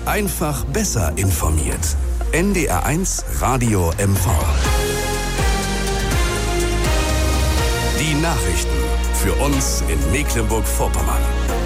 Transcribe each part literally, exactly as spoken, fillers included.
Einfach besser informiert. N D R eins Radio M V. Die Nachrichten für uns in Mecklenburg-Vorpommern.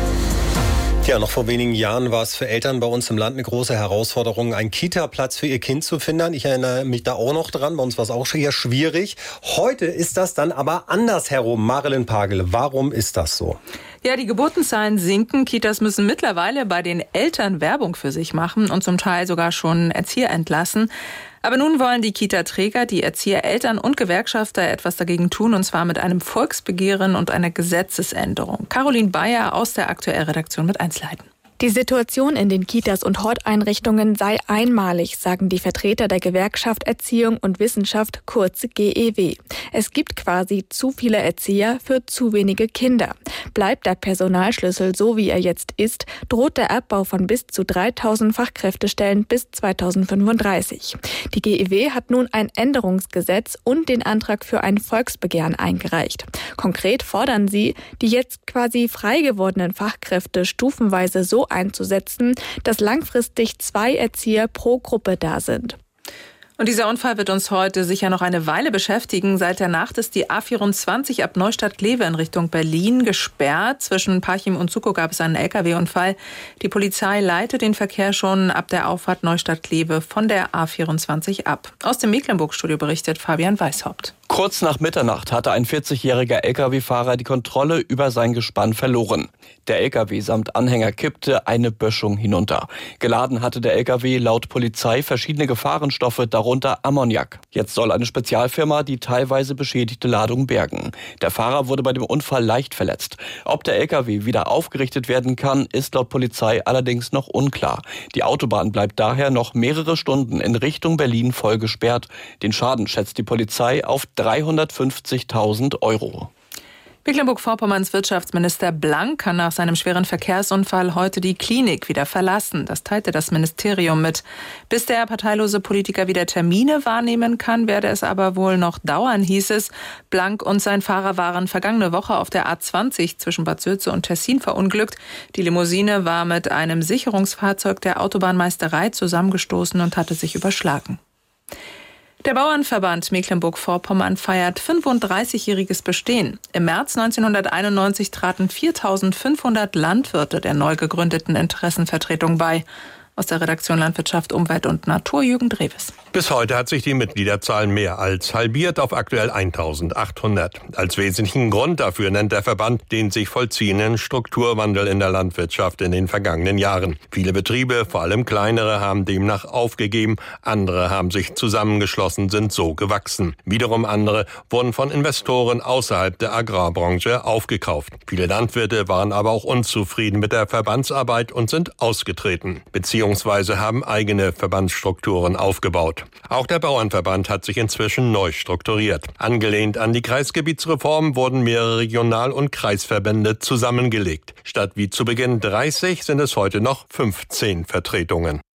Ja, noch vor wenigen Jahren war es für Eltern bei uns im Land eine große Herausforderung, einen Kita-Platz für ihr Kind zu finden. Ich erinnere mich da auch noch dran. Bei uns war es auch eher schwierig. Heute ist das dann aber andersherum. Marilyn Pagel, warum ist das so? Ja, die Geburtenzahlen sinken. Kitas müssen mittlerweile bei den Eltern Werbung für sich machen und zum Teil sogar schon Erzieher entlassen. Aber nun wollen die Kita-Träger, die Erzieher, Eltern und Gewerkschafter etwas dagegen tun, und zwar mit einem Volksbegehren und einer Gesetzesänderung. Caroline Bayer aus der Aktuell-Redaktion mit Einzelheiten. Die Situation in den Kitas und Horteinrichtungen sei einmalig, sagen die Vertreter der Gewerkschaft Erziehung und Wissenschaft, kurz G E W. Es gibt quasi zu viele Erzieher für zu wenige Kinder. Bleibt der Personalschlüssel so, wie er jetzt ist, droht der Abbau von bis zu dreitausend Fachkräftestellen bis zweitausendfünfunddreißig. Die G E W hat nun ein Änderungsgesetz und den Antrag für ein Volksbegehren eingereicht. Konkret fordern sie, die jetzt quasi frei gewordenen Fachkräfte stufenweise so einzusetzen, dass langfristig zwei Erzieher pro Gruppe da sind. Und dieser Unfall wird uns heute sicher noch eine Weile beschäftigen. Seit der Nacht ist die A vierundzwanzig ab Neustadt-Glewe in Richtung Berlin gesperrt. Zwischen Parchim und Suckow gab es einen L K W-Unfall. Die Polizei leitet den Verkehr schon ab der Auffahrt Neustadt-Glewe von der A vierundzwanzig ab. Aus dem Mecklenburg-Studio berichtet Fabian Weishaupt. Kurz nach Mitternacht hatte ein vierzigjähriger L K W-Fahrer die Kontrolle über sein Gespann verloren. Der L K W samt Anhänger kippte eine Böschung hinunter. Geladen hatte der L K W laut Polizei verschiedene Gefahrenstoffe, darunter Ammoniak. Jetzt soll eine Spezialfirma die teilweise beschädigte Ladung bergen. Der Fahrer wurde bei dem Unfall leicht verletzt. Ob der L K W wieder aufgerichtet werden kann, ist laut Polizei allerdings noch unklar. Die Autobahn bleibt daher noch mehrere Stunden in Richtung Berlin voll gesperrt. Den Schaden schätzt die Polizei auf dreihundertfünfzigtausend Euro. Mecklenburg-Vorpommerns Wirtschaftsminister Blank kann nach seinem schweren Verkehrsunfall heute die Klinik wieder verlassen. Das teilte das Ministerium mit. Bis der parteilose Politiker wieder Termine wahrnehmen kann, werde es aber wohl noch dauern, hieß es. Blank und sein Fahrer waren vergangene Woche auf der A zwanzig zwischen Bad Sülze und Tessin verunglückt. Die Limousine war mit einem Sicherungsfahrzeug der Autobahnmeisterei zusammengestoßen und hatte sich überschlagen. Der Bauernverband Mecklenburg-Vorpommern feiert fünfunddreißigjähriges Bestehen. Im März neunzehnhunderteinundneunzig traten viertausendfünfhundert Landwirte der neu gegründeten Interessenvertretung bei. Aus der Redaktion Landwirtschaft, Umwelt und Natur, Jürgen Dreves. Bis heute hat sich die Mitgliederzahl mehr als halbiert auf aktuell eintausendachthundert. Als wesentlichen Grund dafür nennt der Verband den sich vollziehenden Strukturwandel in der Landwirtschaft in den vergangenen Jahren. Viele Betriebe, vor allem kleinere, haben demnach aufgegeben, andere haben sich zusammengeschlossen, sind so gewachsen. Wiederum andere wurden von Investoren außerhalb der Agrarbranche aufgekauft. Viele Landwirte waren aber auch unzufrieden mit der Verbandsarbeit und sind ausgetreten, beziehungsweise haben eigene Verbandsstrukturen aufgebaut. Auch der Bauernverband hat sich inzwischen neu strukturiert. Angelehnt an die Kreisgebietsreform wurden mehrere Regional- und Kreisverbände zusammengelegt. Statt wie zu Beginn dreißig sind es heute noch fünfzehn Vertretungen.